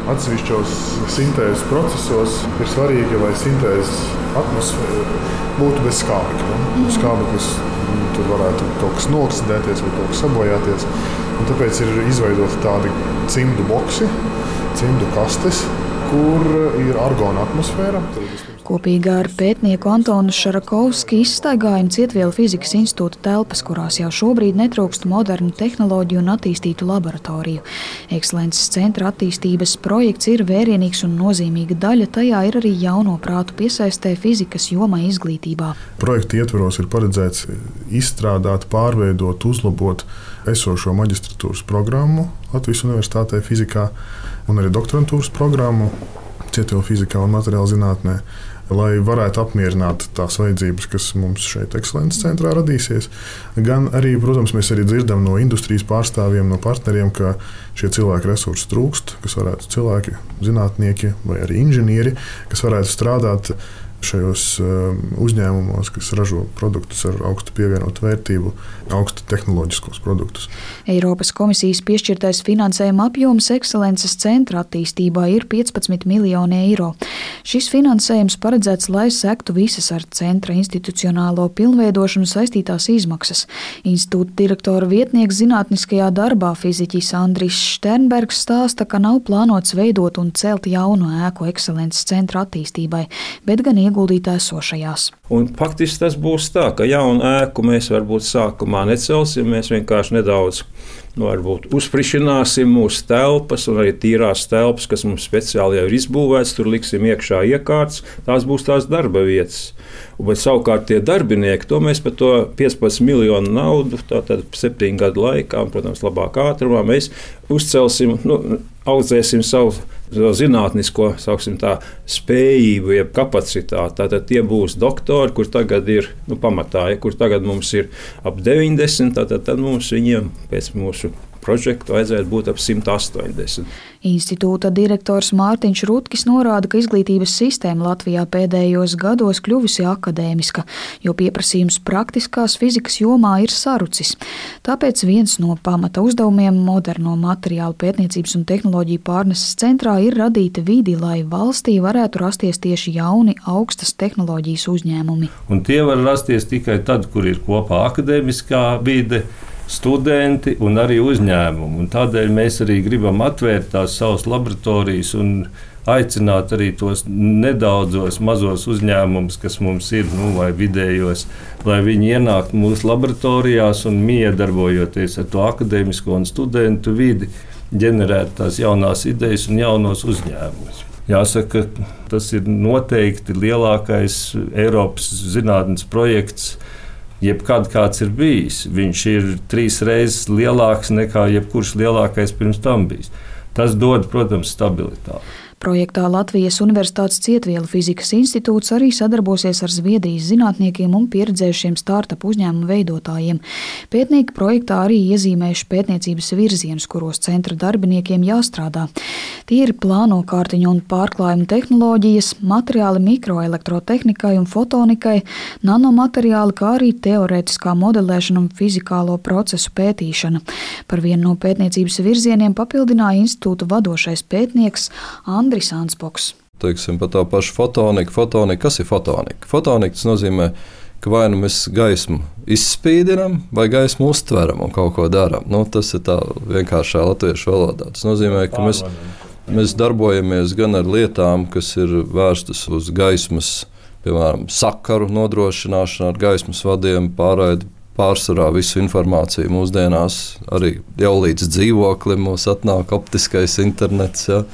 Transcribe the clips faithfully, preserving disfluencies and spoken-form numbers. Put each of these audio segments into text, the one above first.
Atsevišķos sintēzes procesos ir svarīgi, lai sintēzes atmosfēra būtu bez skābekļa. Mm. Skābeklis tur varētu kaut kas noksidēties vai kaut kas sabojāties. Un tāpēc ir izveidoti tādi cimdu boksi, cimdu kastes, kur ir argona atmosfēra. Kopīgi ar pētnieku Antonu Šarakovski izstaigājam Cietvielu fizikas institūta telpas, kurās jau šobrīd netrūkst modernu tehnoloģiju un attīstītu laboratoriju. Ekscelences centra attīstības projekts ir vērienīgs un nozīmīga daļa, tajā ir arī jauno prātu piesaistē fizikas jomai izglītībā. Projekta ietvaros ir paredzēts izstrādāt, pārveidot, uzlabot esošo maģistratūras programmu Latvijas Universitātē fizikā un arī doktorantūras programmu Cietvielu fizikā un materiāla zinātnē, lai varētu apmierināt tās vajadzības, kas mums šeit Ekscelences centrā radīsies. Gan arī, protams, mēs arī dzirdam no industrijas pārstāvjiem, no partneriem, ka šie cilvēku resursi trūkst, kas varētu cilvēki, zinātnieki vai arī inženieri, kas varētu strādāt šajos uzņēmumos, kas ražo produktus ar augstu pievienotu vērtību, augstu tehnoloģiskos produktus. Eiropas komisijas piešķirtais finansējuma apjoms Ekscelences centra attīstībā ir piecpadsmit miljoni eiro. Šis finansējums paredzēts, lai sektu visas ar centra institucionālo pilnveidošanu saistītās izmaksas. Institūta direktora vietnieks zinātniskajā darbā fiziķis Andris Šternbergs stāsta, ka nav plānots veidot un celt jaunu ēku Ekscelences centra attīstībai, bet gan ieguldīt esošajās. Un faktiski tas būs tā, ka jaunu ēku mēs varbūt sākumā necelsim, mēs vienkārši nedaudz nu, varbūt uzfrišināsim mūsu telpas un arī tīrās telpas, kas mums speciāli jau ir izbūvēts, tur liksim iekšā iekārtas, tās būs tās darba vietas. Bet savukārt tie darbinieki, to mēs par to piecpadsmit miljonu naudu, tātad septiņu gadu laikā, un, protams, labākā ātrumā mēs uzcelsim, nu, audzēsim savu zinātnisko, sauksim tā, spējību, jeb kapacitāti. Tātad tie būs doktori, kur tagad ir, nu, pamatā, ja, kur tagad mums ir ap deviņdesmit, tātad tad mums viņiem pēc mūsu projektu vajadzētu būt ap simt astoņdesmit. Institūta direktors Mārtiņš Rutkis norāda, ka izglītības sistēma Latvijā pēdējos gados kļuvusi akadēmiska, jo pieprasījums praktiskās fizikas jomā ir sarucis. Tāpēc viens no pamata uzdevumiem moderno materiālu pētniecības un tehnoloģiju pārneses centrā ir radīt vidi, lai valstī varētu rasties tieši jauni augstas tehnoloģijas uzņēmumi. Un tie var rasties tikai tad, kur ir kopā akadēmiskā vide, studenti un arī uzņēmumi. Un tādēļ mēs arī gribam atvērt tās savas laboratorijas un aicināt arī tos nedaudzos mazos uzņēmumus, kas mums ir, nu, vai vidējos, lai viņi ienāktu mūsu laboratorijās un miedarbojoties ar to akadēmisko un studentu vidi, ģenerēt tās jaunās idejas un jaunos uzņēmumus. Jāsaka, tas ir noteikti lielākais Eiropas zinātnes projekts, jebkad kāds ir bijis. Viņš ir trīs reizes lielāks nekā jebkurš lielākais pirms tam bijis. Tas dod, protams, stabilitāti. Projektā Latvijas Universitātes Cietvielu fizikas institūts arī sadarbosies ar Zviedrijas zinātniekiem un pieredzējušiem startup uzņēmumu veidotājiem. Pētnieki projektā arī iezīmējuši pētniecības virzienus, kuros centra darbiniekiem jāstrādā. Tie ir plānokārtiņu un pārklājumu tehnoloģijas, materiāli mikroelektrotehnikai un fotonikai, nanomateriāli, kā arī teorētiskā modelēšana un fizikālo procesu pētīšana. Par vienu no pētniecības virzieniem papildināja institūta vadošais pētnieks Andris Anspoks. Teiksim, par tā pašu fotoniku. Fotonika, kas ir fotonika? Fotonika tas nozīmē, ka vai nu mēs gaismu izspīdinam, vai gaismu uztveram un kaut ko darām. Nu, tas ir tā vienkāršā latviešu valodā. Tas nozīmē, ka mēs, mēs darbojamies gan ar lietām, kas ir vērstas uz gaismas, piemēram, sakaru nodrošināšanu ar gaismas vadiem, pārraidi pārsvarā visu informāciju mūsdienās, arī jau līdz dzīvoklim mums atnāk optiskais internets. Ja.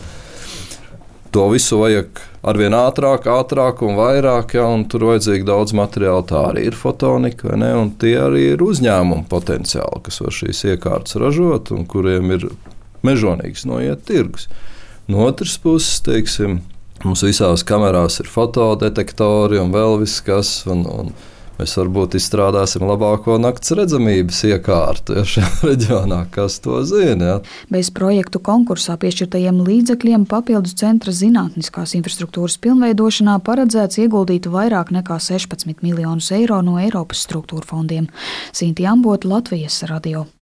To visu vajag arvien ātrāk, ātrāk un vairāk, ja, un tur vajadzīgi daudz materiālu. Tā arī ir fotonika, vai ne? Un tie arī ir uzņēmumi potenciāli, kas var šīs iekārtas ražot un kuriem ir mežonīgs noiet tirgus. No otras puses, teiksim, mums visās kamerās ir fotodetektori un vēl viss kas, un, un mēs varbūt izstrādāsim labāko nakts redzamības iekārtu, ja šajā reģionā, kas to zina. Ja. Bez projektu konkursā piešķirtajiem līdzekļiem papildus centra zinātniskās infrastruktūras pilnveidošanā paredzēts ieguldīt vairāk nekā sešpadsmit miljonus eiro no Eiropas struktūra fondiem. Sinti Ambota, Latvijas radio.